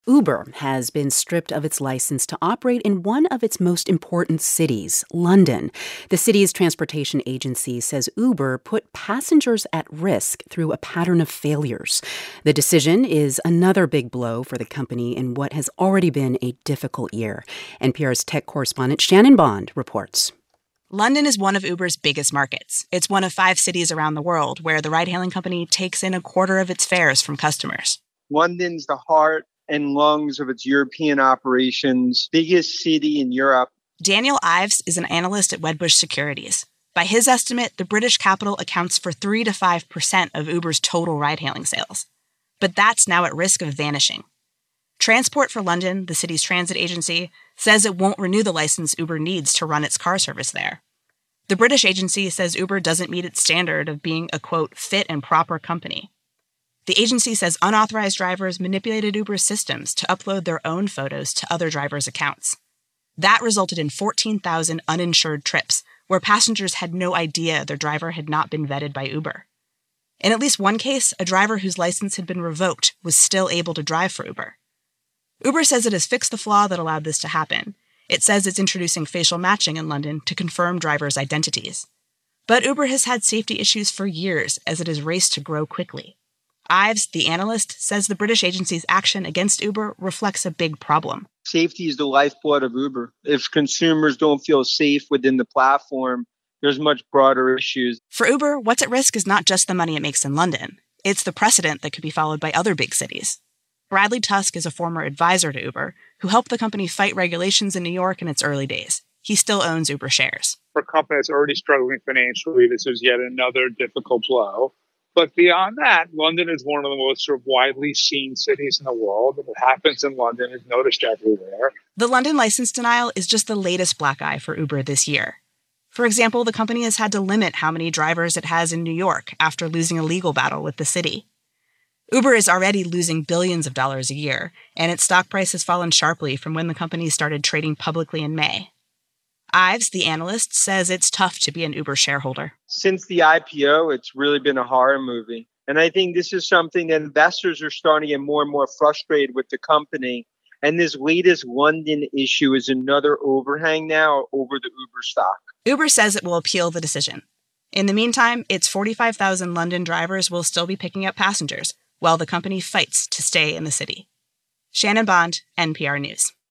Uber has been stripped of its license to operate in one of its most important cities, London. The city's transportation agency says Uber put passengers at risk through a pattern of failures. The decision is another big blow for the company in what has already been a difficult year. NPR's tech correspondent Shannon Bond reports. London is one of Uber's biggest markets. It's one of 5 cities around the world where the ride-hailing company takes in a quarter of its fares from customers. London's the heart and lungs of its European operations, biggest city in Europe. Daniel Ives is an analyst at Wedbush Securities. By his estimate, the British capital accounts for 3 to 5% of Uber's total ride-hailing sales. But that's now at risk of vanishing. Transport for London, the city's transit agency, says it won't renew the license Uber needs to run its car service there. The British agency says Uber doesn't meet its standard of being a, quote, fit and proper company. The agency says unauthorized drivers manipulated Uber's systems to upload their own photos to other drivers' accounts. That resulted in 14,000 uninsured trips, where passengers had no idea their driver had not been vetted by Uber. In at least one case, a driver whose license had been revoked was still able to drive for Uber. Uber says it has fixed the flaw that allowed this to happen. It says it's introducing facial matching in London to confirm drivers' identities. But Uber has had safety issues for years as it has raced to grow quickly. Ives, the analyst, says the British agency's action against Uber reflects a big problem. Safety is the lifeblood of Uber. If consumers don't feel safe within the platform, there's much broader issues. For Uber, what's at risk is not just the money it makes in London. It's the precedent that could be followed by other big cities. Bradley Tusk is a former advisor to Uber who helped the company fight regulations in New York in its early days. He still owns Uber shares. For a company that's already struggling financially, this is yet another difficult blow. But beyond that, London is one of the most sort of widely seen cities in the world. If it happens in London, it's noticed everywhere. The London license denial is just the latest black eye for Uber this year. For example, the company has had to limit how many drivers it has in New York after losing a legal battle with the city. Uber is already losing billions of dollars a year, and its stock price has fallen sharply from when the company started trading publicly in May. Ives, the analyst, says it's tough to be an Uber shareholder. Since the IPO, it's really been a horror movie. And I think this is something that investors are starting to get more and more frustrated with the company. And this latest London issue is another overhang now over the Uber stock. Uber says it will appeal the decision. In the meantime, its 45,000 London drivers will still be picking up passengers, while the company fights to stay in the city. Shannon Bond, NPR News.